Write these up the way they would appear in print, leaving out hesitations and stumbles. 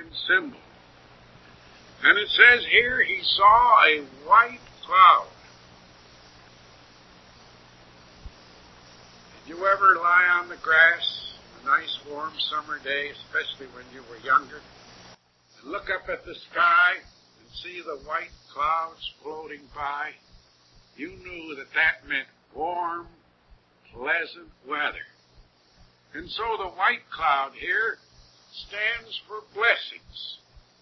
symbol. And it says here, he saw a white cloud. Did you ever lie on the grass a nice warm summer day, especially when you were younger, and look up at the sky and see the white clouds floating by? You knew that that meant warm, pleasant weather. And so the white cloud here stands for blessings.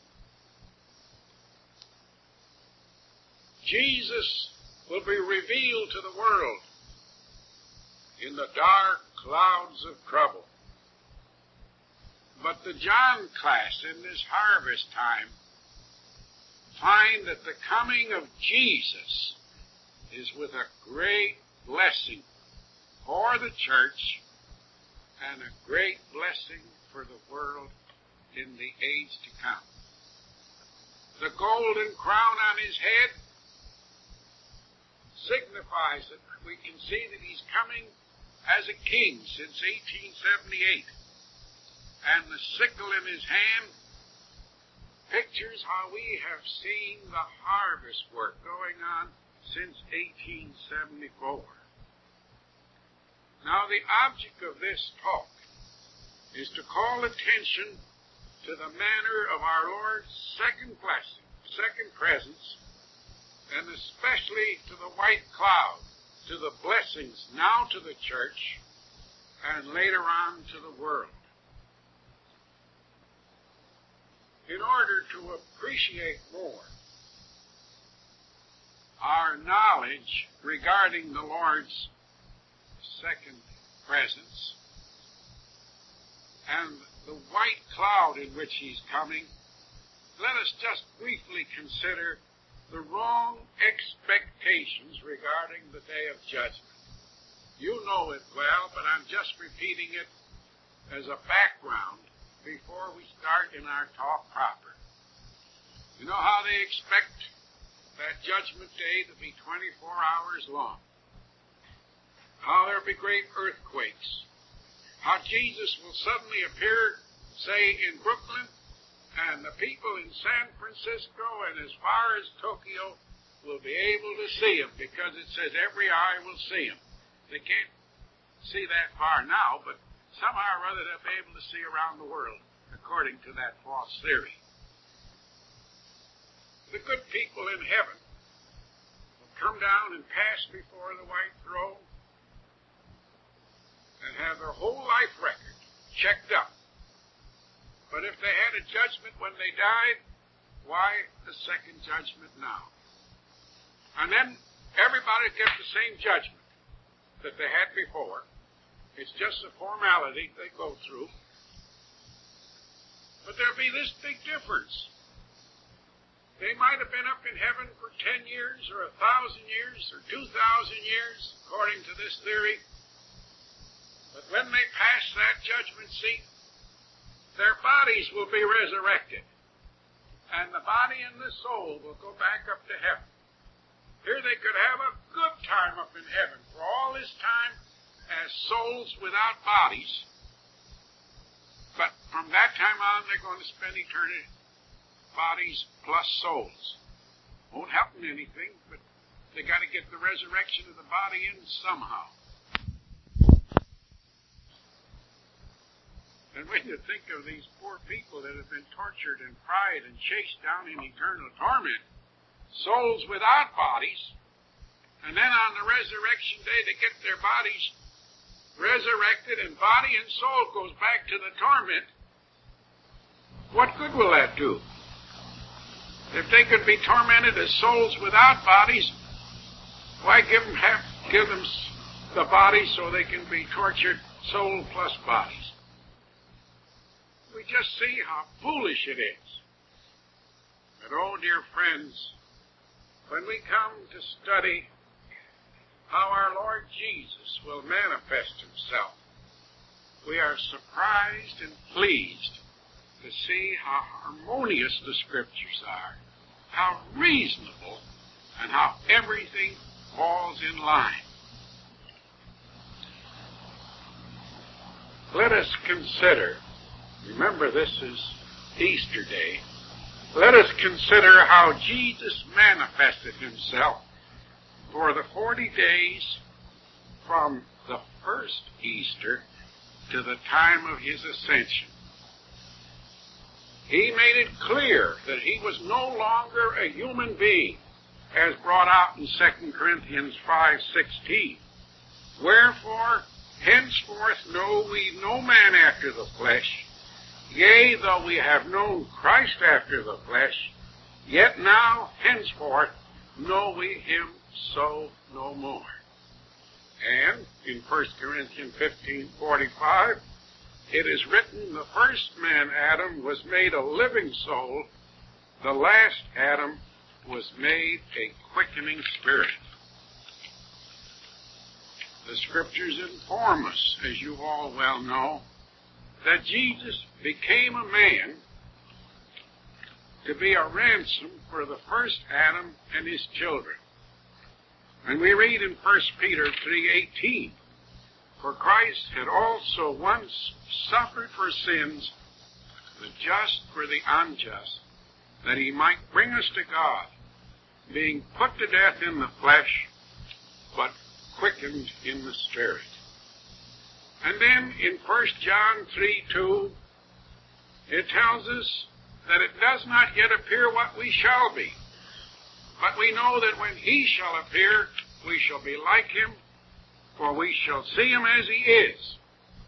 Jesus will be revealed to the world in the dark clouds of trouble. But the John class in this harvest time find that the coming of Jesus is with a great blessing for the church and a great blessing for the world in the age to come. The golden crown on his head signifies that we can see that he's coming as a king since 1878. And the sickle in his hand pictures how we have seen the harvest work going on since 1874. Now, the object of this talk is to call attention to the manner of our Lord's second blessing, second presence, and especially to the white cloud, to the blessings now to the church and later on to the world. In order to appreciate more our knowledge regarding the Lord's second presence and the white cloud in which he's coming, let us just briefly consider the wrong expectations regarding the day of judgment. You know it well, but I'm just repeating it as a background before we start in our talk proper. You know how they expect that judgment day to be 24 hours long. How there'll be great earthquakes. How Jesus will suddenly appear, say, in Brooklyn, and the people in San Francisco and as far as Tokyo will be able to see him, because it says every eye will see him. They can't see that far now, but somehow or other they'll be able to see around the world, according to that false theory. The good people in heaven will come down and pass before the white throne and have their whole life record checked up. But if they had a judgment when they died, why the second judgment now? And then everybody gets the same judgment that they had before. It's just a formality they go through. But there'll be this big difference. They might have been up in heaven for 10 years or 1,000 years or 2,000 years, according to this theory. But when they pass that judgment seat, their bodies will be resurrected. And the body and the soul will go back up to heaven. Here they could have a good time up in heaven for all this time as souls without bodies. But from that time on, they're going to spend eternity, bodies plus souls. Won't help them anything, but they got to get the resurrection of the body in somehow. And when you think of these poor people that have been tortured and fried and chased down in eternal torment, souls without bodies, and then on the resurrection day they get their bodies resurrected and body and soul goes back to the torment, what good will that do? If they could be tormented as souls without bodies, why give them the bodies so they can be tortured soul plus bodies? We just see how foolish it is. But, oh, dear friends, when we come to study how our Lord Jesus will manifest himself, we are surprised and pleased to see how harmonious the Scriptures are, how reasonable, and how everything falls in line. Let us consider. Remember, this is Easter Day, let us consider how Jesus manifested himself for the 40 days from the first Easter to the time of his ascension. He made it clear that he was no longer a human being, as brought out in 2 Corinthians 5:16. Wherefore, henceforth know we no man after the flesh. Yea, though we have known Christ after the flesh, yet now henceforth know we him so no more. And in 1 Corinthians 15:45, it is written, the first man, Adam, was made a living soul. The last Adam was made a quickening spirit. The Scriptures inform us, as you all well know, that Jesus became a man to be a ransom for the first Adam and his children. And we read in 1 Peter 3:18, for Christ had also once suffered for sins, the just for the unjust, that he might bring us to God, being put to death in the flesh, but quickened in the Spirit. And then in 1 John 3:2, it tells us that it does not yet appear what we shall be. But we know that when he shall appear, we shall be like him, for we shall see him as he is.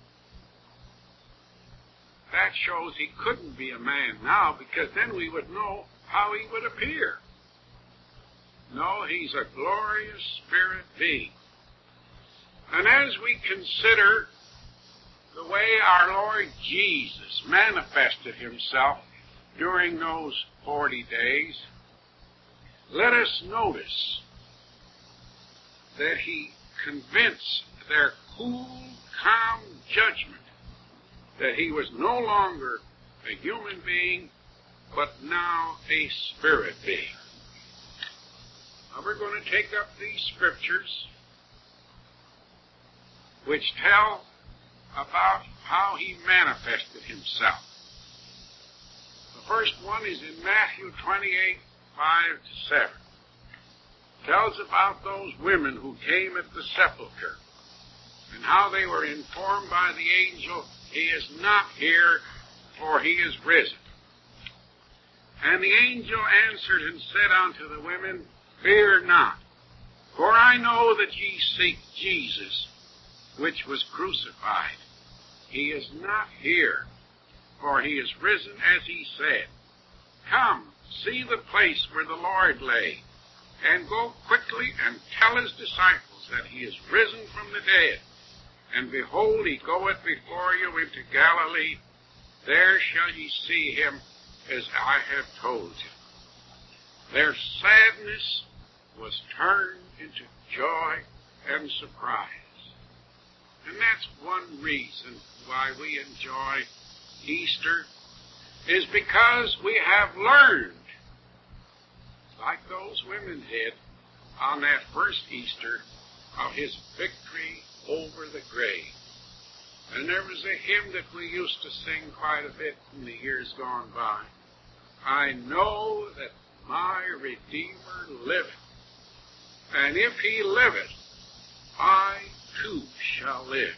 That shows he couldn't be a man now, because then we would know how he would appear. No, he's a glorious spirit being. And as we consider the way our Lord Jesus manifested himself during those 40 days, let us notice that he convinced their cool, calm judgment that he was no longer a human being, but now a spirit being. Now we're going to take up these scriptures which tell about how he manifested himself. The first one is in Matthew 28:5-7. Tells about those women who came at the sepulchre and how they were informed by the angel, he is not here, for he is risen. And the angel answered and said unto the women, fear not, for I know that ye seek Jesus, which was crucified. He is not here, for he is risen as he said. Come, see the place where the Lord lay, and go quickly and tell his disciples that he is risen from the dead. And behold, he goeth before you into Galilee. There shall ye see him as I have told you. Their sadness was turned into joy and surprise. And that's one reason why we enjoy Easter, is because we have learned, like those women did on that first Easter, of his victory over the grave. And there was a hymn that we used to sing quite a bit in the years gone by. I know that my Redeemer liveth, and if he liveth, I too shall live.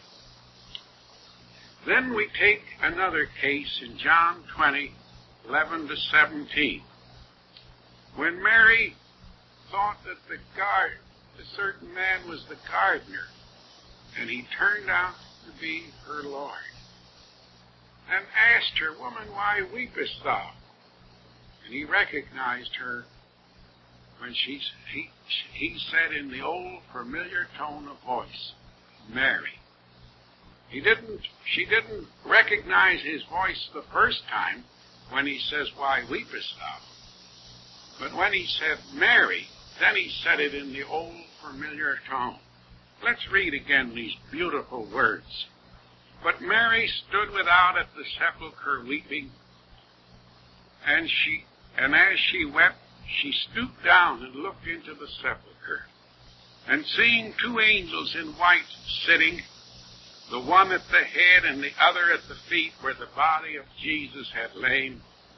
Then we take another case in John 20:11-17. When Mary thought that a certain man was the gardener, and he turned out to be her Lord, and asked her, woman, why weepest thou? And he recognized her when he said in the old familiar tone of voice, Mary. She didn't recognize his voice the first time when he says, why weepest thou? But when he said Mary, then he said it in the old familiar tone. Let's read again these beautiful words. But Mary stood without at the sepulchre weeping, and as she wept, she stooped down and looked into the sepulchre. And seeing two angels in white sitting, the one at the head and the other at the feet where the body of Jesus had lain,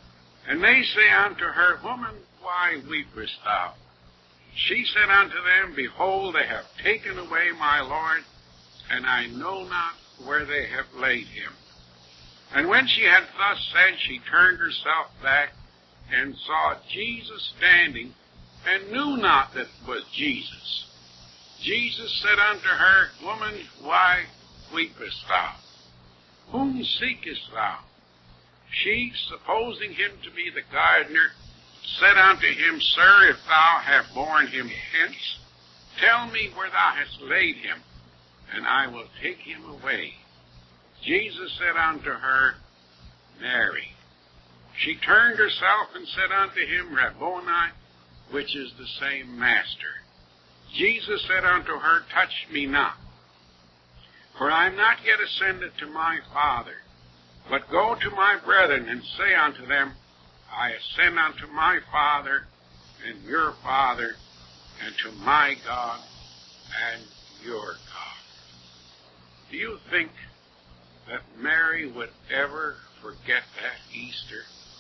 And they say unto her, Woman, why weepest thou? She said unto them, Behold, they have taken away my Lord, and I know not where they have laid him. And when she had thus said, she turned herself back, and saw Jesus standing, and knew not that it was Jesus. Jesus said unto her, Woman, why weepest thou? Whom seekest thou? She, supposing him to be the gardener, said unto him, Sir, if thou have borne him hence, tell me where thou hast laid him, and I will take him away. Jesus said unto her, Mary. She turned herself and said unto him, Rabboni, which is the same Master. Jesus said unto her, Touch me not, for I am not yet ascended to my Father, but go to my brethren and say unto them, I ascend unto my Father and your Father, and to my God and your God. Do you think that Mary would ever forget that Easter?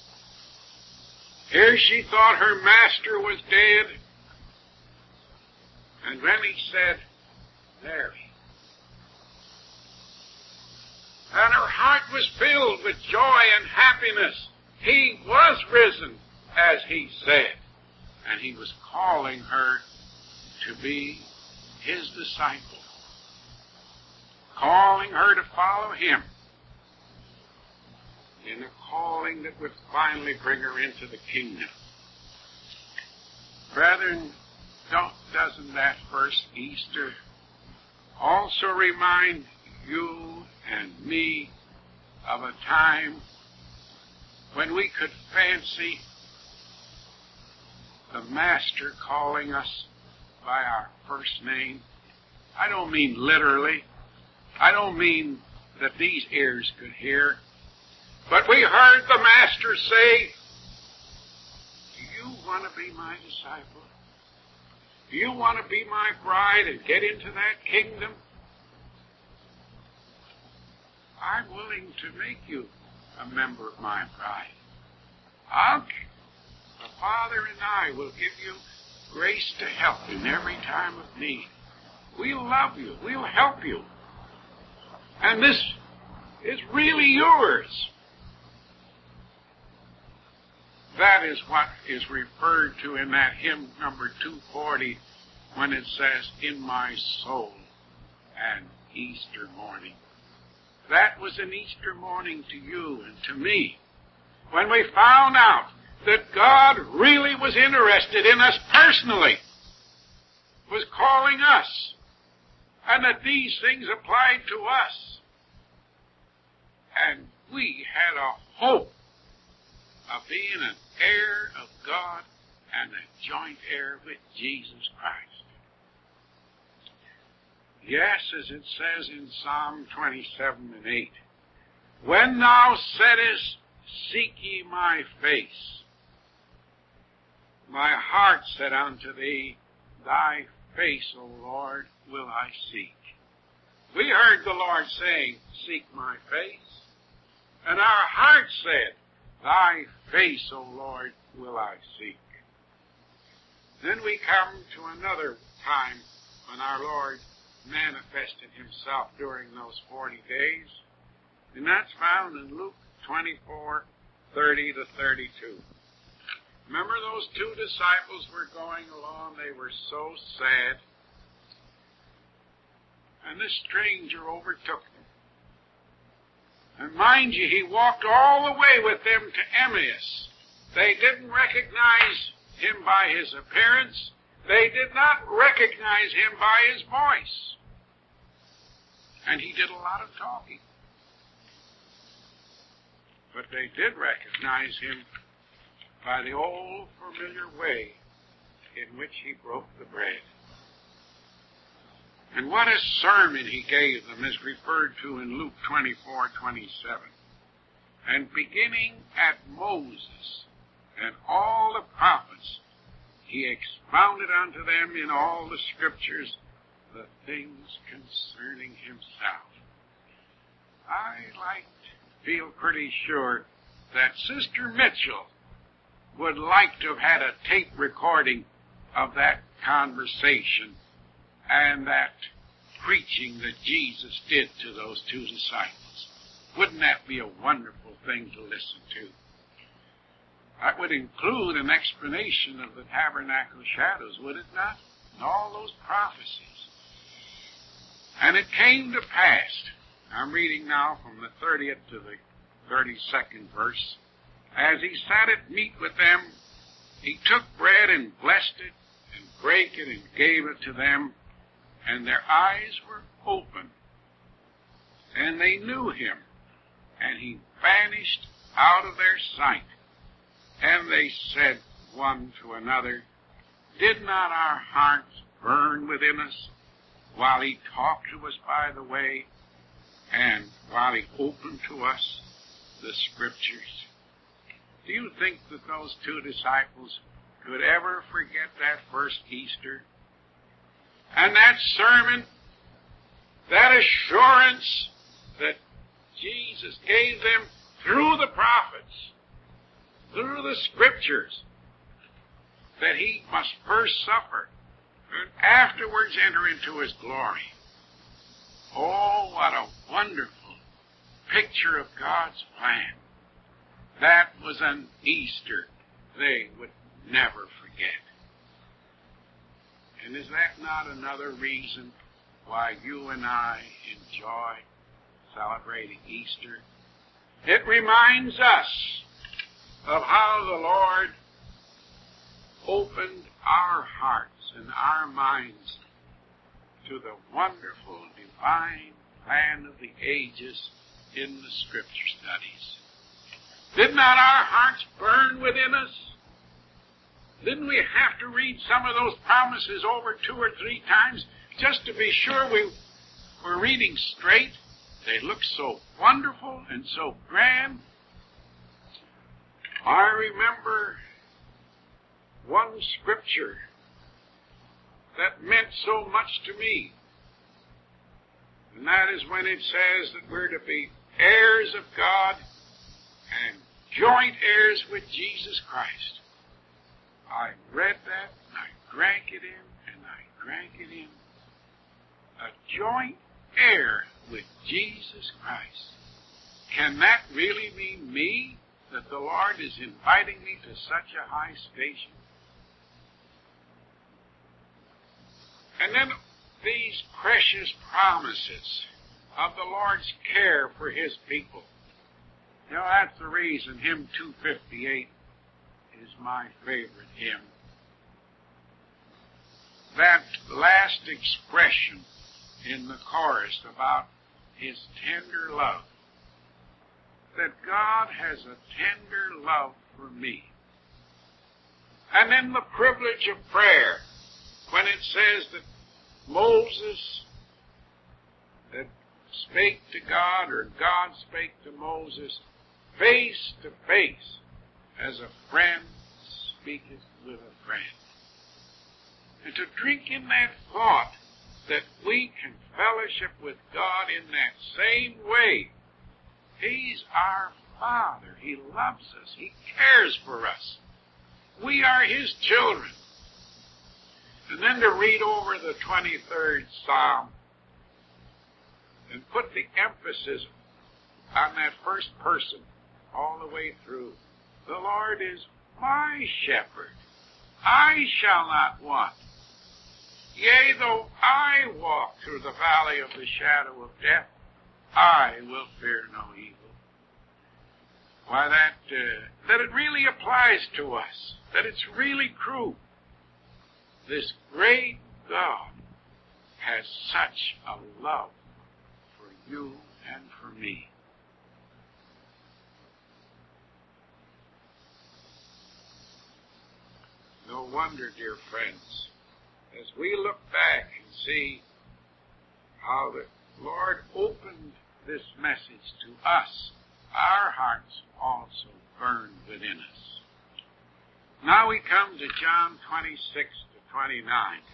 Here she thought her Master was dead, and then he said, Mary. And her heart was filled with joy and happiness. He was risen, as he said, and he was calling her to be his disciple, calling her to follow him in a calling that would finally bring her into the kingdom. Brethren, doesn't that first Easter also remind you and me of a time when we could fancy the Master calling us by our first name? I don't mean literally. I don't mean that these ears could hear. But we heard the Master say, Do you want to be my disciple? Do you want to be my bride and get into that kingdom? I'm willing to make you a member of my bride. The Father and I will give you grace to help in every time of need. We'll love you. We'll help you. And this is really yours. That is what is referred to in that hymn number 240 when it says, In my soul an Easter morning. That was an Easter morning to you and to me when we found out that God really was interested in us personally, was calling us, and that these things applied to us. And we had a hope of being an heir of God and a joint heir with Jesus Christ. Yes, as it says in Psalm 27 and 8, When thou saidest, Seek ye my face, my heart said unto thee, Thy face, O Lord, will I seek. We heard the Lord saying, Seek my face. And our heart said, Thy face, O Lord, will I seek. Then we come to another time when our Lord manifested himself during those 40 days. And that's found in Luke 24:30 to 32. Remember those two disciples were going along. They were so sad. And this stranger overtook them. And mind you, he walked all the way with them to Emmaus. They didn't recognize him by his appearance. They did not recognize him by his voice. And he did a lot of talking. But they did recognize him by the old familiar way in which he broke the bread. And what a sermon he gave them is referred to in Luke 24:27. And beginning at Moses and all the prophets, he expounded unto them in all the scriptures the things concerning himself. I feel pretty sure that Sister Mitchell would like to have had a tape recording of that conversation and that preaching that Jesus did to those two disciples. Wouldn't that be a wonderful thing to listen to? That would include an explanation of the tabernacle shadows, would it not? And all those prophecies. And it came to pass, I'm reading now from the 30th to the 32nd verse, as he sat at meat with them, he took bread and blessed it, and brake it, and gave it to them, and their eyes were open, and they knew him, and he vanished out of their sight. And they said one to another, did not our hearts burn within us while he talked to us by the way, and while he opened to us the Scriptures? Do you think that those two disciples could ever forget that first Easter? And that sermon, that assurance that Jesus gave them through the prophets, through the Scriptures, that he must first suffer and afterwards enter into his glory. Oh, what a wonderful picture of God's plan. That was an Easter they would never forget. And is that not another reason why you and I enjoy celebrating Easter? It reminds us of how the Lord opened our hearts and our minds to the wonderful divine plan of the ages in the Scripture studies. Did not our hearts burn within us? Didn't we have to read some of those promises over 2 or 3 times just to be sure we were reading straight? They look so wonderful and so grand. I remember one scripture that meant so much to me. And that is when it says that we're to be heirs of God and joint heirs with Jesus Christ. I read that, and I drank it in, and I drank it in. A joint heir with Jesus Christ. Can that really mean me? That the Lord is inviting me to such a high station? And then these precious promises of the Lord's care for his people. You know, that's the reason hymn 258 is my favorite hymn. That last expression in the chorus about his tender love. That God has a tender love for me. And then the privilege of prayer, when it says that Moses that spake to God, or God spake to Moses face to face, as a friend speaketh with a friend. And to drink in that thought that we can fellowship with God in that same way. He's our Father. He loves us. He cares for us. We are his children. And then to read over the 23rd Psalm and put the emphasis on that first person all the way through. The Lord is my shepherd. I shall not want. Yea, though I walk through the valley of the shadow of death, I will fear no evil. Why, that it really applies to us, that it's really true. This great God has such a love for you and for me. No wonder, dear friends, as we look back and see how the Lord opened this message to us, our hearts also burned within us. Now we come to John 26 to 29.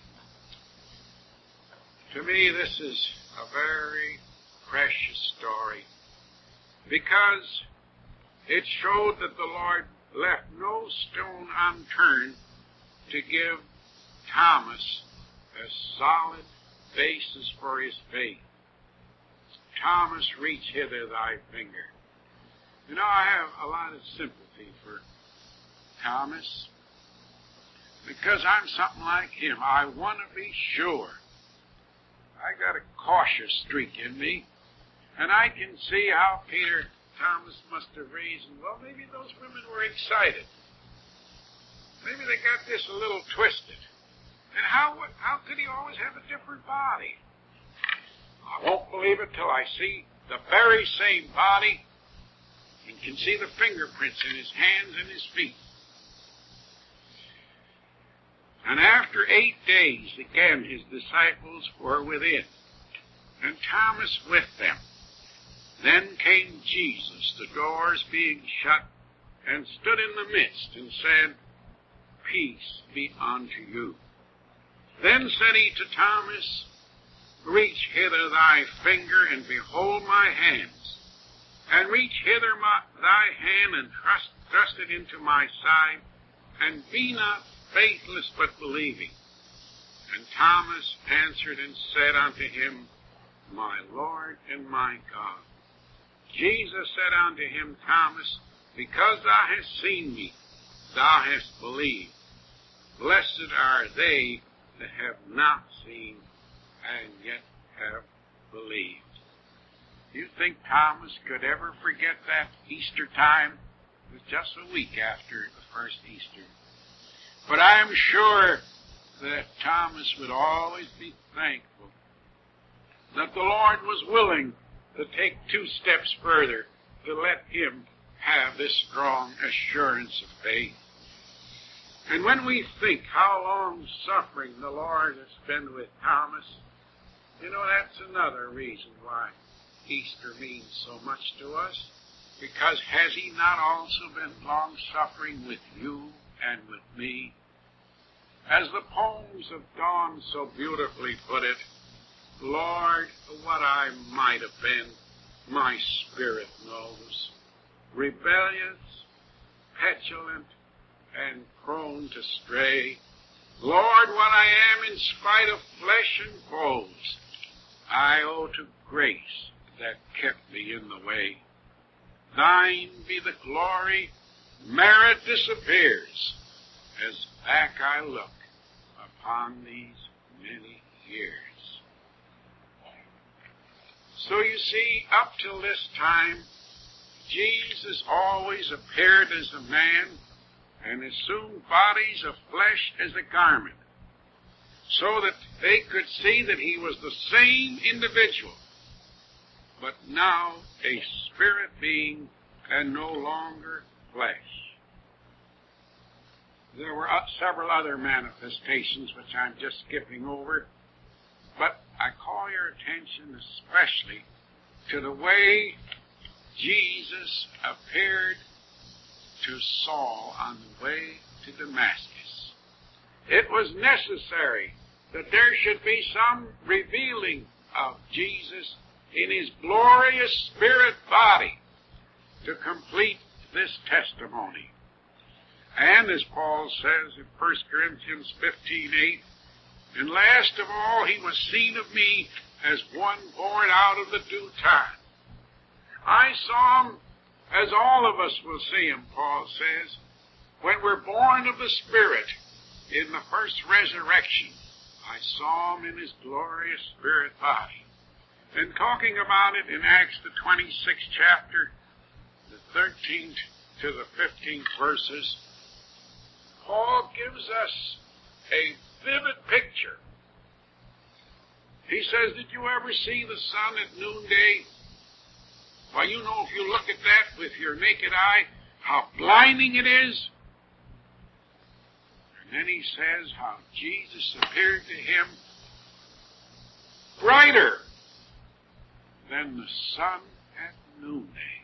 To me, this is a very precious story because it showed that the Lord left no stone unturned to give Thomas a solid basis for his faith. Thomas, reach hither thy finger. You know, I have a lot of sympathy for Thomas because I'm something like him. I want to be sure. I got a cautious streak in me, and I can see how Thomas must have reasoned. Well, maybe those women were excited. Maybe they got this a little twisted. And how could he always have a different body? I won't believe it till I see the very same body and can see the fingerprints in his hands and his feet. And after 8 days, again, his disciples were within, and Thomas with them. Then came Jesus, the doors being shut, and stood in the midst, and said, Peace be unto you. Then said he to Thomas, Reach hither thy finger, and behold my hands, and reach hither thy hand, and thrust it into my side, and be not faithless, but believing. And Thomas answered and said unto him, My Lord and my God. Jesus said unto him, Thomas, because thou hast seen me, thou hast believed. Blessed are they that have not seen and yet have believed. Do you think Thomas could ever forget that Easter time? It was just a week after the first Easter. But I am sure that Thomas would always be thankful that the Lord was willing to take 2 steps further to let him have this strong assurance of faith. And when we think how long suffering the Lord has been with Thomas, you know, that's another reason why Easter means so much to us. Because has he not also been long suffering with you and with me? As the poems of Dawn so beautifully put it, Lord, what I might have been, my spirit knows. Rebellious, petulant, and prone to stray. Lord, what I am in spite of flesh and foes, I owe to grace that kept me in the way. Thine be the glory, merit disappears, as back I look upon these many years. So you see, up till this time, Jesus always appeared as a man and assumed bodies of flesh as a garment, so that they could see that he was the same individual, but now a spirit being and no longer flesh. There were several other manifestations which I'm just skipping over, but I call your attention especially to the way Jesus appeared to Saul on the way to Damascus. It was necessary that there should be some revealing of Jesus in his glorious spirit body to complete this testimony. And as Paul says in 1 Corinthians 15:8, and last of all he was seen of me as one born out of the due time. I saw him as all of us will see him, Paul says, when we're born of the Spirit in the first resurrection. I saw him in his glorious spirit body. And talking about it in Acts the 26th chapter, the 13th to the 15th verses, Paul gives us a vivid picture. He says, did you ever see the sun at noonday? Well, you know, if you look at that with your naked eye, how blinding it is. And then he says how Jesus appeared to him brighter than the sun at noonday.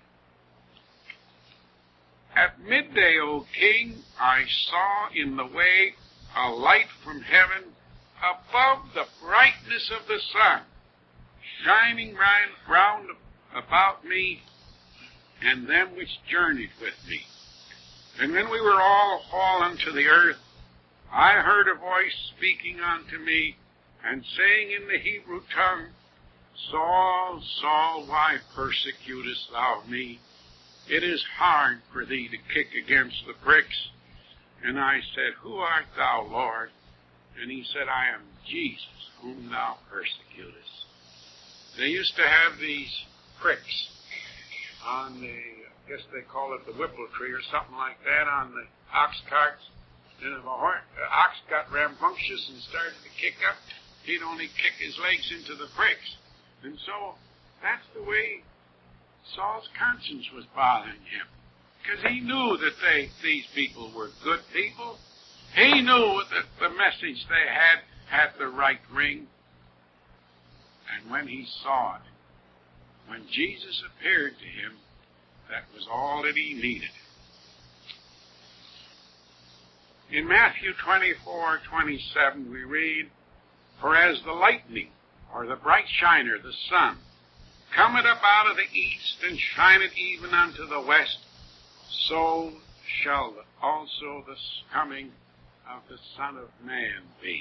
At midday, O king, I saw in the way a light from heaven above the brightness of the sun, shining round about me and them which journeyed with me. And when we were all fallen to the earth, I heard a voice speaking unto me, and saying in the Hebrew tongue, Saul, Saul, why persecutest thou me? It is hard for thee to kick against the pricks. And I said, Who art thou, Lord? And he said, I am Jesus, whom thou persecutest. They used to have these pricks on the, I guess they call it the whipple tree or something like that, on the ox carts. And if an ox got rambunctious and started to kick up, he'd only kick his legs into the pricks. And so that's the way Saul's conscience was bothering him, because he knew that these people were good people. He knew that the message they had the right ring. And when he saw it, when Jesus appeared to him, that was all that he needed. In Matthew 24:27 we read, For as the lightning, or the bright shiner, the sun, cometh up out of the east, and shineth even unto the west, so shall also the coming of the Son of Man be.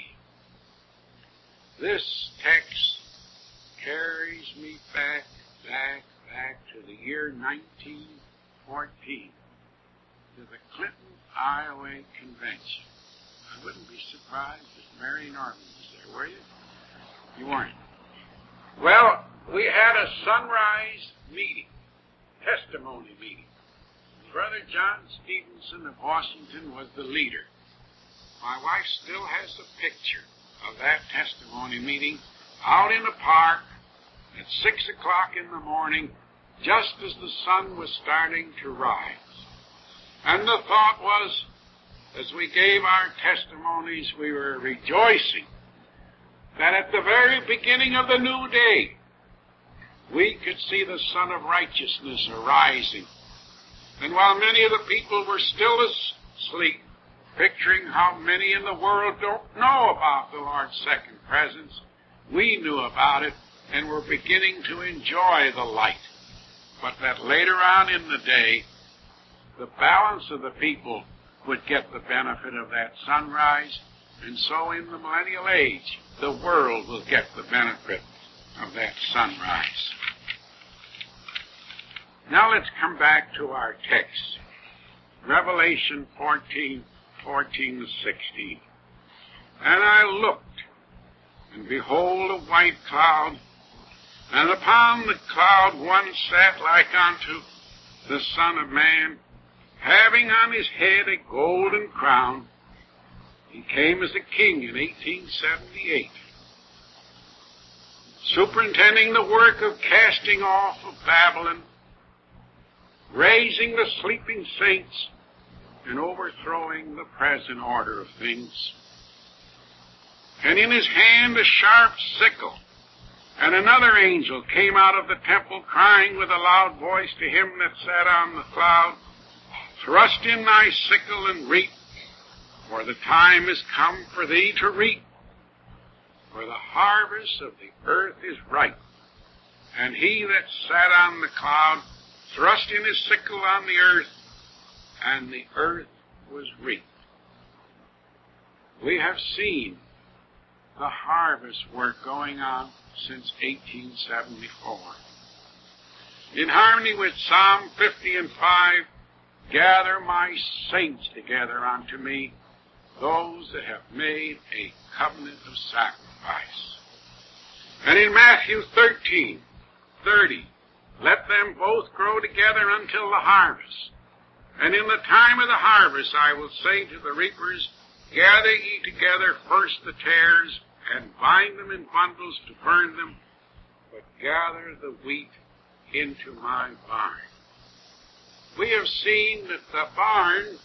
This text carries me back to the year 1914, to the Clinton, Iowa Convention. I wouldn't be surprised if Mary Norman was there, were you? You weren't. Well, we had a sunrise meeting, testimony meeting. Brother John Stevenson of Washington was the leader. My wife still has a picture of that testimony meeting out in a park at 6 o'clock in the morning, just as the sun was starting to rise. And the thought was, as we gave our testimonies, we were rejoicing that at the very beginning of the new day, we could see the Son of Righteousness arising. And while many of the people were still asleep, picturing how many in the world don't know about the Lord's second presence, we knew about it and were beginning to enjoy the light. But that later on in the day, the balance of the people would get the benefit of that sunrise, and so in the millennial age, the world will get the benefit of that sunrise. Now let's come back to our text. Revelation 14:14-16. And I looked, and behold a white cloud, and upon the cloud one sat like unto the Son of Man, having on his head a golden crown. He came as a king in 1878, superintending the work of casting off of Babylon, raising the sleeping saints, and overthrowing the present order of things. And in his hand a sharp sickle. And another angel came out of the temple, crying with a loud voice to him that sat on the cloud, Thrust in thy sickle and reap, for the time is come for thee to reap. For the harvest of the earth is ripe. And he that sat on the cloud thrust in his sickle on the earth, and the earth was reaped. We have seen the harvest work going on since 1874. In harmony with Psalm 50:5, gather my saints together unto me, those that have made a covenant of sacrifice. And in Matthew 13:30, let them both grow together until the harvest. And in the time of the harvest I will say to the reapers, gather ye together first the tares, and bind them in bundles to burn them, but gather the wheat into my barn. We have seen that the barn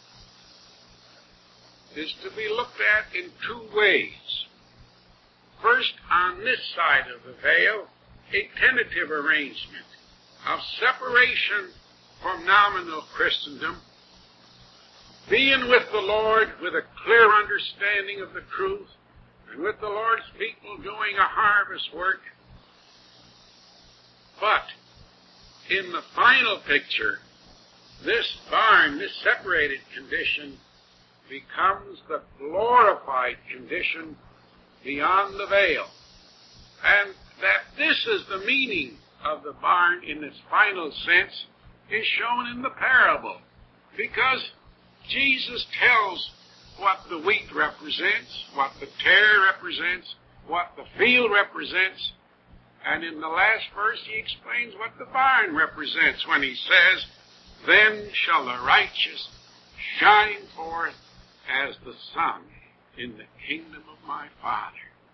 is to be looked at in two ways. First, on this side of the veil, a tentative arrangement of separation from nominal Christendom, being with the Lord with a clear understanding of the truth, and with the Lord's people doing a harvest work. But in the final picture, this barn, this separated condition, becomes the glorified condition beyond the veil. And that this is the meaning of the barn in its final sense is shown in the parable. Because Jesus tells what the wheat represents, what the tare represents, what the field represents, and in the last verse he explains what the barn represents when he says, "Then shall the righteous shine forth as the sun in the kingdom of my Father."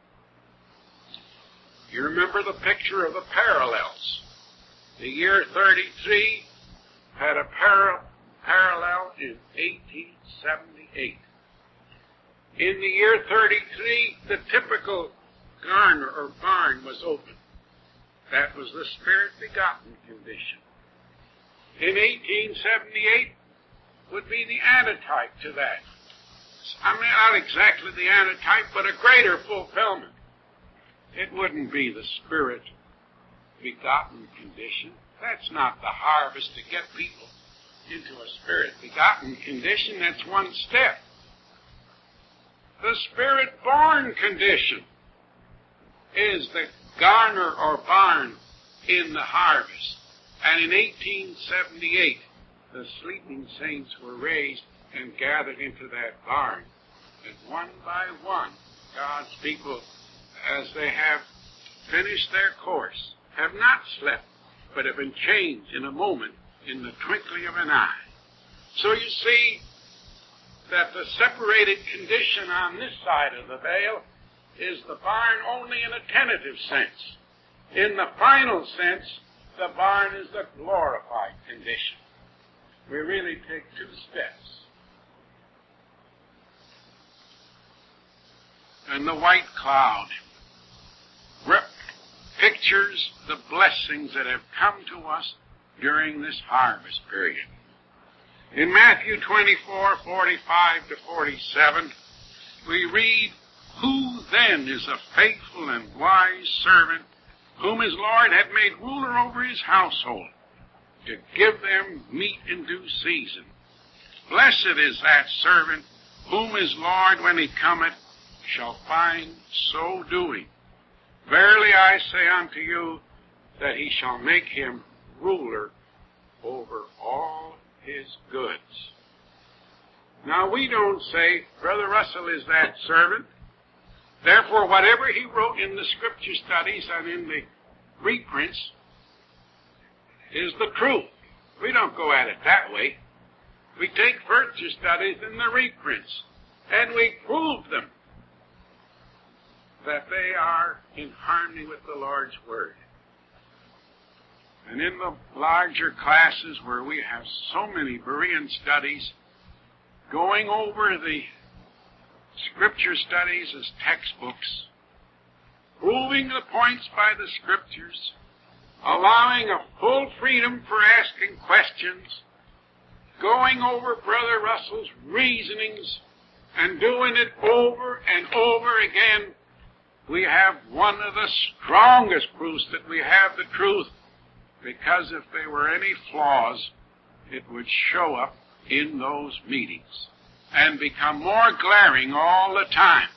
You remember the picture of the parallels. The year 33 had a parallel in 1878. In the year 33, the typical garner or barn was open. That was the Spirit-begotten condition. In 1878 would be the antitype to that. I mean, not exactly the antitype, but a greater fulfillment. It wouldn't be the Spirit-begotten condition. That's not the harvest to get people into a Spirit-begotten condition. That's one step. The Spirit-born condition is the garner or barn in the harvest. And in 1878, the sleeping saints were raised and gathered into that barn. And one by one, God's people, as they have finished their course, have not slept, but have been changed in a moment, in the twinkling of an eye. So you see that the separated condition on this side of the veil is the barn only in a tentative sense. In the final sense, the barn is the glorified condition. We really take two steps. And the white cloud pictures the blessings that have come to us during this harvest period. In Matthew 24:45 to 47, we read, "Who then is a faithful and wise servant, whom his Lord had made ruler over his household, to give them meat in due season? Blessed is that servant, whom his Lord, when he cometh, shall find so doing. Verily I say unto you, that he shall make him ruler over all his goods." Now we don't say, Brother Russell is that servant, therefore whatever he wrote in the Scripture studies and in the reprints is the truth. We don't go at it that way. We take Scripture studies and the reprints, and we prove them that they are in harmony with the Lord's Word. And in the larger classes where we have so many Berean studies, going over the Scripture studies as textbooks, proving the points by the Scriptures, allowing a full freedom for asking questions, going over Brother Russell's reasonings, and doing it over and over again, we have one of the strongest proofs that we have the truth, because if there were any flaws, it would show up in those meetings and become more glaring all the time.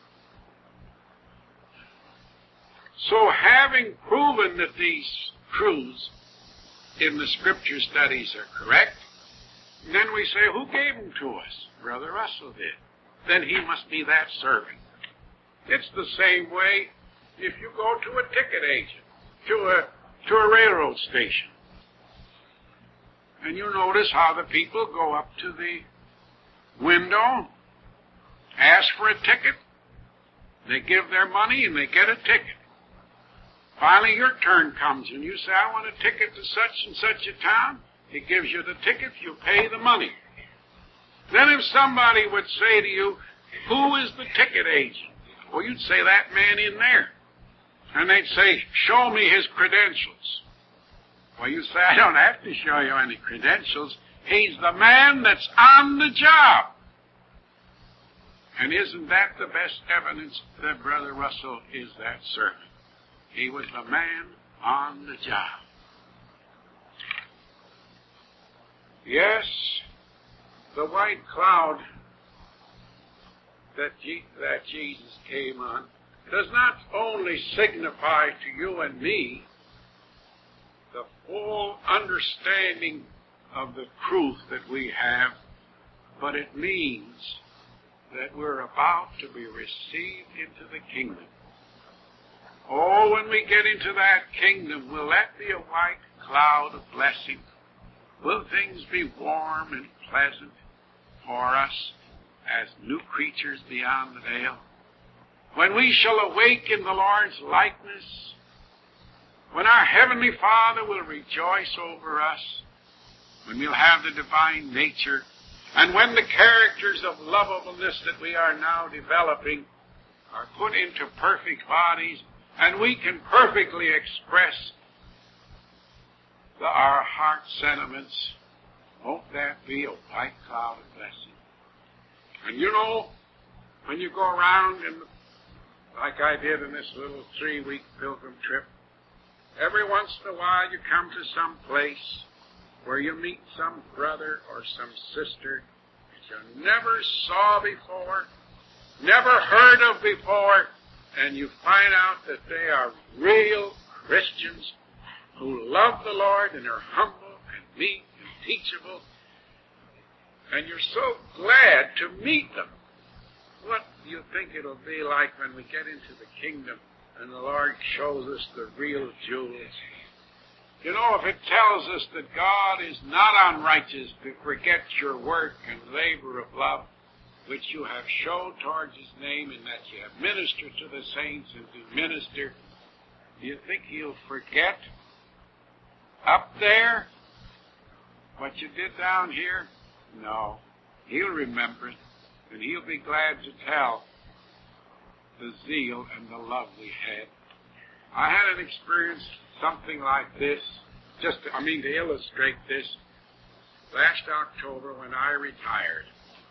So having proven that these truths in the Scripture studies are correct, then we say, who gave them to us? Brother Russell did. Then he must be that servant. It's the same way if you go to a ticket agent, to a railroad station. And you notice how the people go up to the window, ask for a ticket, they give their money, and they get a ticket. Finally, your turn comes, and you say, I want a ticket to such and such a town. He gives you the ticket, you pay the money. Then if somebody would say to you, who is the ticket agent? Well, you'd say, that man in there. And they'd say, show me his credentials. Well, you say, I don't have to show you any credentials. He's the man that's on the job. And isn't that the best evidence that Brother Russell is that servant? He was the man on the job. Yes, the white cloud that Jesus came on does not only signify to you and me the full understanding of the truth that we have, but it means that we're about to be received into the kingdom. Oh, when we get into that kingdom, will that be a white cloud of blessing? Will things be warm and pleasant for us as new creatures beyond the veil? When we shall awake in the Lord's likeness, when our Heavenly Father will rejoice over us, when we'll have the divine nature, and when the characters of lovableness that we are now developing are put into perfect bodies, and we can perfectly express our heart sentiments, won't that be a white cloud of blessing? And you know, when you go around, and like I did in this little 3-week pilgrim trip, every once in a while you come to some place where you meet some brother or some sister that you never saw before, never heard of before, and you find out that they are real Christians who love the Lord and are humble and meek and teachable, and you're so glad to meet them. What do you think it'll be like when we get into the kingdom and the Lord shows us the real jewels? You know, if it tells us that God is not unrighteous to forget your work and labor of love, which you have showed towards His name, and that you have ministered to the saints and do minister, do you think He'll forget up there what you did down here? No. He'll remember it, and He'll be glad to tell the zeal and the love we had. I had an experience something like this, to illustrate this, last October when I retired.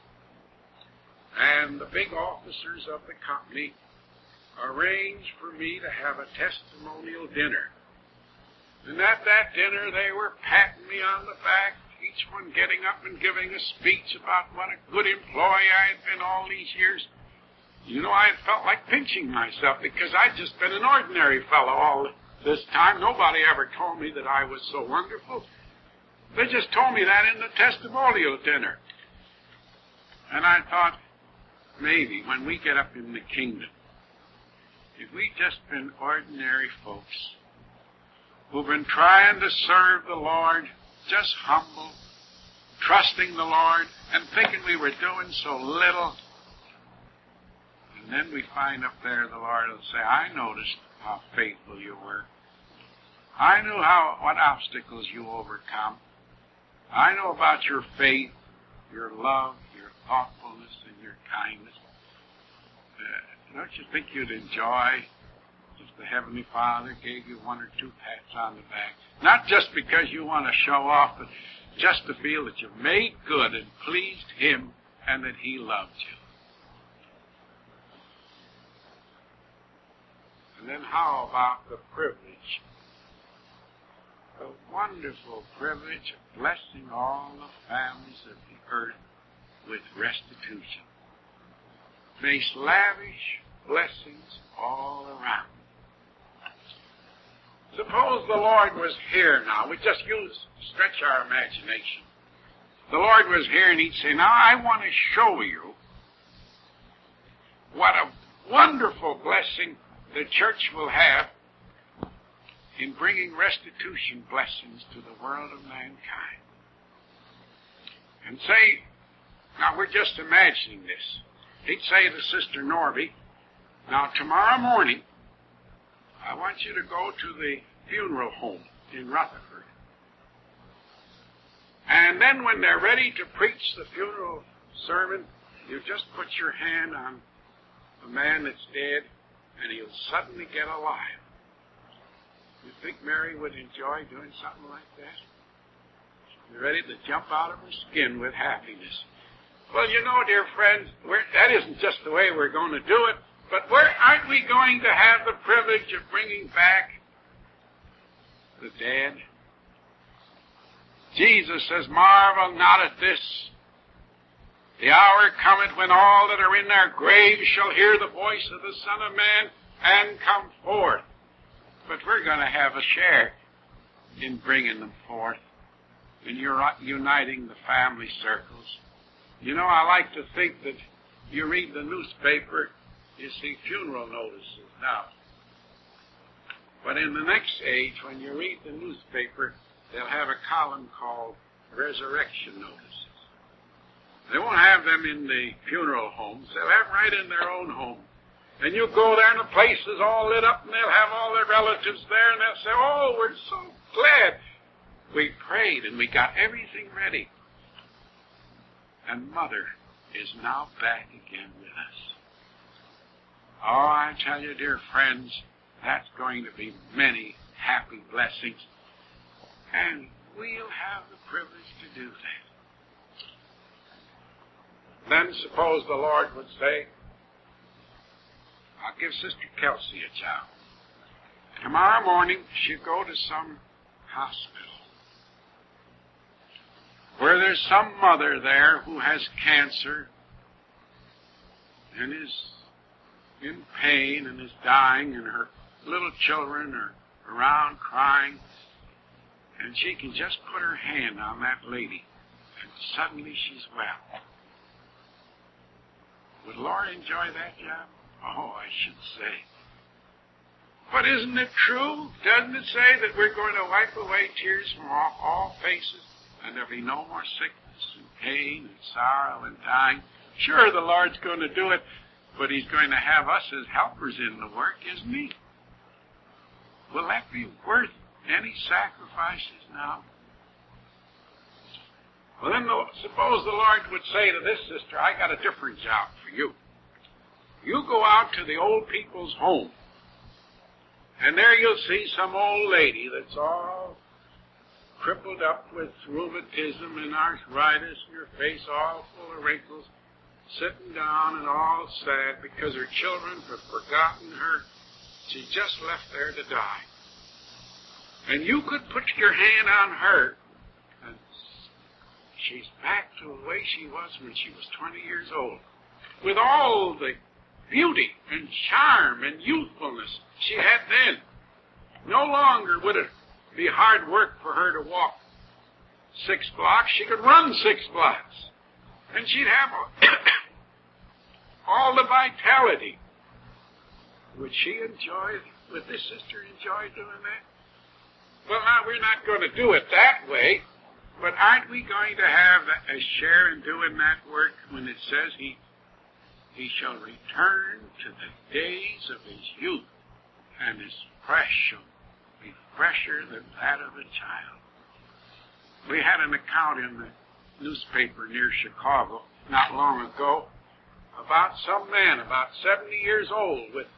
And the big officers of the company arranged for me to have a testimonial dinner. And at that dinner, they were patting me on the back, each one getting up and giving a speech about what a good employee I had been all these years. You know, I had felt like pinching myself because I'd just been an ordinary fellow all this time. Nobody ever told me that I was so wonderful. They just told me that in the testimonial dinner. And I thought, maybe when we get up in the kingdom, if we just been ordinary folks who've been trying to serve the Lord, just humble, trusting the Lord, and thinking we were doing so little, and then we find up there the Lord will say, I noticed how faithful you were. I knew what obstacles you overcome. I know about your faith, your love, your thoughtfulness, and your kindness. Don't you think you'd enjoy if the Heavenly Father gave you 1 or 2 pats on the back? Not just because you want to show off, but just to feel that you've made good and pleased Him and that He loved you. And then how about the privilege, the wonderful privilege of blessing all the families of the earth with restitution? Makes lavish blessings all around. Suppose the Lord was here now. We just stretch our imagination. The Lord was here and He'd say, now I want to show you what a wonderful blessing the church will have in bringing restitution blessings to the world of mankind. And say, now we're just imagining this. He'd say to Sister Norby, now tomorrow morning, I want you to go to the funeral home in Rutherford. And then when they're ready to preach the funeral sermon, you just put your hand on the man that's dead, and he'll suddenly get alive. You think Mary would enjoy doing something like that? She's ready to jump out of her skin with happiness. Well, you know, dear friends, that isn't just the way we're going to do it, but aren't we going to have the privilege of bringing back the dead? Jesus says, marvel not at this. The hour cometh when all that are in their graves shall hear the voice of the Son of Man and come forth. But we're going to have a share in bringing them forth, in uniting the family circles. You know, I like to think that you read the newspaper, you see funeral notices now. But in the next age, when you read the newspaper, they'll have a column called resurrection notices. They won't have them in the funeral homes. They'll have them right in their own home. And you go there and the place is all lit up and they'll have all their relatives there and they'll say, oh, we're so glad. We prayed and we got everything ready. And Mother is now back again with us. Oh, I tell you, dear friends, that's going to be many happy blessings. And we'll have the privilege to do that. Then suppose the Lord would say, I'll give Sister Kelsey a job. Tomorrow morning she'll go to some hospital where there's some mother there who has cancer and is in pain and is dying, and her little children are around crying, and she can just put her hand on that lady and suddenly she's well. Would the Lord enjoy that job? Oh, I should say. But isn't it true? Doesn't it say that we're going to wipe away tears from all faces, and there'll be no more sickness and pain and sorrow and dying? Sure, the Lord's going to do it, but He's going to have us as helpers in the work, isn't He? Will that be worth any sacrifices now? Well, then suppose the Lord would say to this sister, I got a different job for you. You go out to the old people's home, and there you'll see some old lady that's all crippled up with rheumatism and arthritis, and her face all full of wrinkles, sitting down and all sad because her children have forgotten her. She just left there to die. And you could put your hand on her, and she's back to the way she was when she was 20 years old, with all the beauty and charm and youthfulness she had then. No longer would it be hard work for her to walk 6 blocks. She could run 6 blocks. And she'd have all the vitality. Would she enjoy, would this sister enjoy doing that? Well, now, we're not going to do it that way, but aren't we going to have a share in doing that work when it says He shall return to the days of His youth, and His flesh shall be fresher than that of a child? We had an account in the newspaper near Chicago not long ago about some man about 70 years old with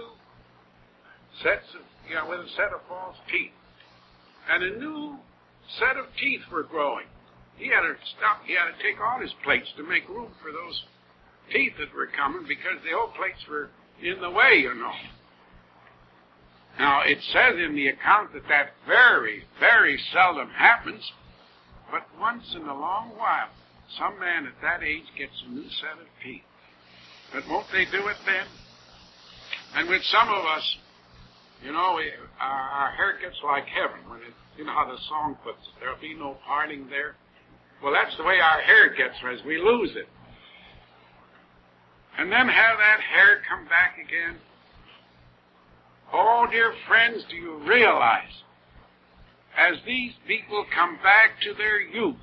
with a set of false teeth. And a new set of teeth were growing. He had to take all his plates to make room for those teeth that were coming because the old plates were in the way, you know. Now, it says in the account that very, very seldom happens, but once in a long while, some man at that age gets a new set of teeth. But won't they do it then? And with some of us, you know, our hair gets like heaven. When you know how the song puts it, there'll be no parting there. Well, that's the way our hair gets as we lose it. And then have that hair come back again. Oh, dear friends, do you realize, as these people come back to their youth,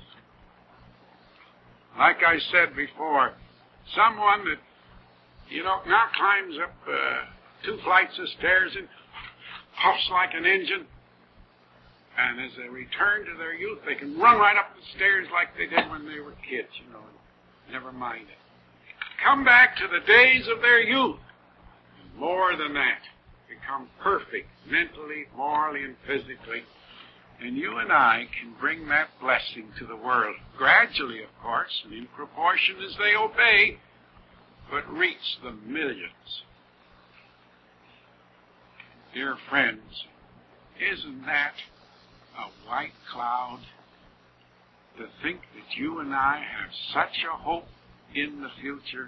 like I said before, someone that, you know, now climbs up 2 flights of stairs and puffs like an engine, and as they return to their youth, they can run right up the stairs like they did when they were kids, you know, never mind it. Come back to the days of their youth, and more than that, become perfect mentally, morally, and physically. And you and I can bring that blessing to the world, gradually, of course, and in proportion as they obey, but reach the millions. Dear friends, isn't that a white cloud to think that you and I have such a hope in the future?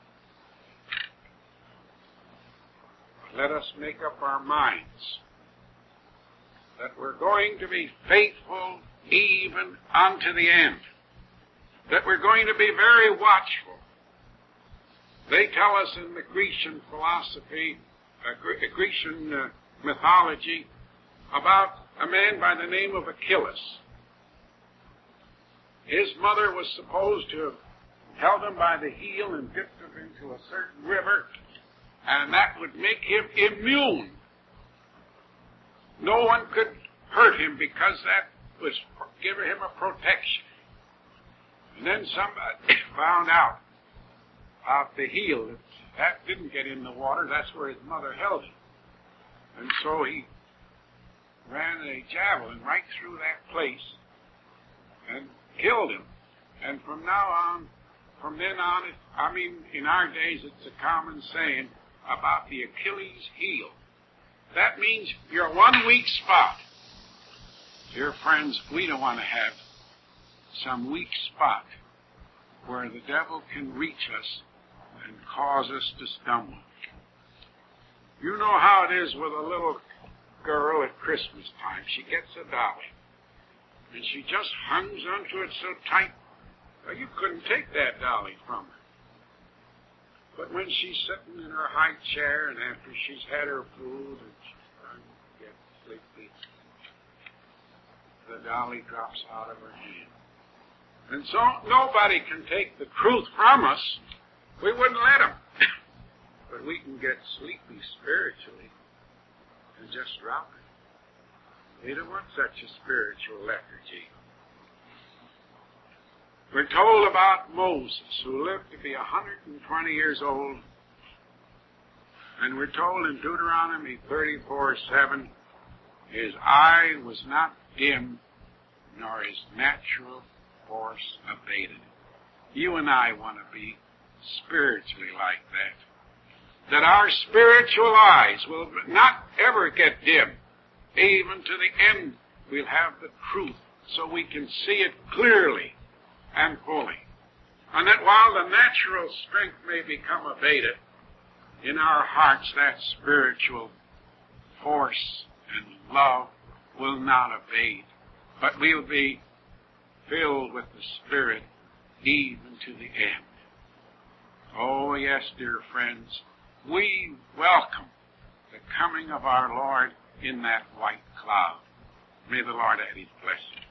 Let us make up our minds that we're going to be faithful even unto the end, that we're going to be very watchful. They tell us in the Grecian philosophy, Grecian mythology, about a man by the name of Achilles. His mother was supposed to have held him by the heel and dipped him into a certain river, and that would make him immune. No one could hurt him because that was giving him a protection. And then somebody found out the heel that didn't get in the water. That's where his mother held him. And so he ran a javelin right through that place and killed him. And from then on, in our days it's a common saying about the Achilles heel. That means you're one weak spot. Dear friends, we don't want to have some weak spot where the devil can reach us and cause us to stumble. You know how it is with a little girl at Christmas time. She gets a dolly, and she just hangs onto it so tight, well, you couldn't take that dolly from her. But when she's sitting in her high chair, and after she's had her food and she's starting to get sleepy, the dolly drops out of her hand. And so nobody can take the truth from us. We wouldn't let them. But we can get sleepy spiritually and just drop it. We don't want such a spiritual lethargy. We're told about Moses, who lived to be 120 years old. And we're told in Deuteronomy 34:7, his eye was not dim, nor his natural force abated. You and I want to be spiritually like that. That our spiritual eyes will not ever get dim. Even to the end, we'll have the truth so we can see it clearly and fully. And that while the natural strength may become abated, in our hearts that spiritual force and love will not abate, but we'll be filled with the Spirit even to the end. Oh, yes, dear friends, we welcome the coming of our Lord in that white cloud. May the Lord add his blessing.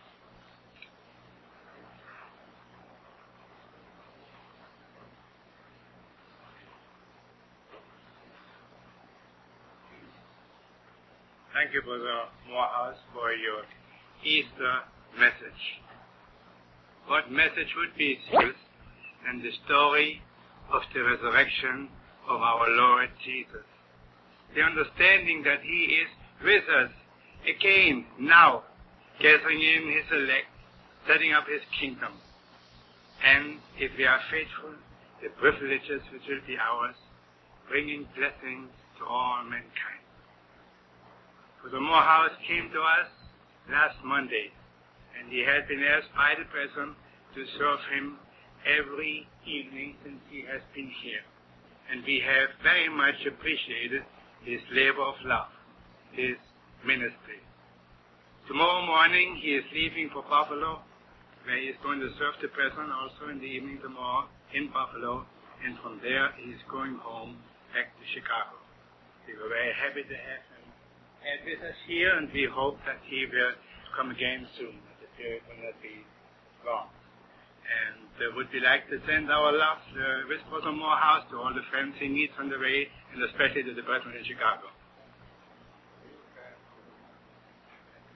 Thank you, Brother Morehouse, for your Easter message. What message would be this than the story of the resurrection of our Lord Jesus? The understanding that he is with us again now, gathering in his elect, setting up his kingdom. And if we are faithful, the privileges which will be ours, bringing blessings to all mankind. Brother Morehouse came to us last Monday, and he had been asked by the President to serve him every evening since he has been here. And we have very much appreciated his labor of love, his ministry. Tomorrow morning he is leaving for Buffalo, where he is going to serve the President also in the evening tomorrow in Buffalo, and from there he is going home back to Chicago. We were very happy to have him with us here, and we hope that he will come again soon, that the period will not be long. And would we like to send our love with Brother Morehouse to all the friends he meets on the way, and especially to the brethren in Chicago.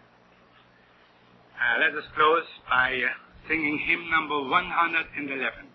Let us close by singing hymn number 111.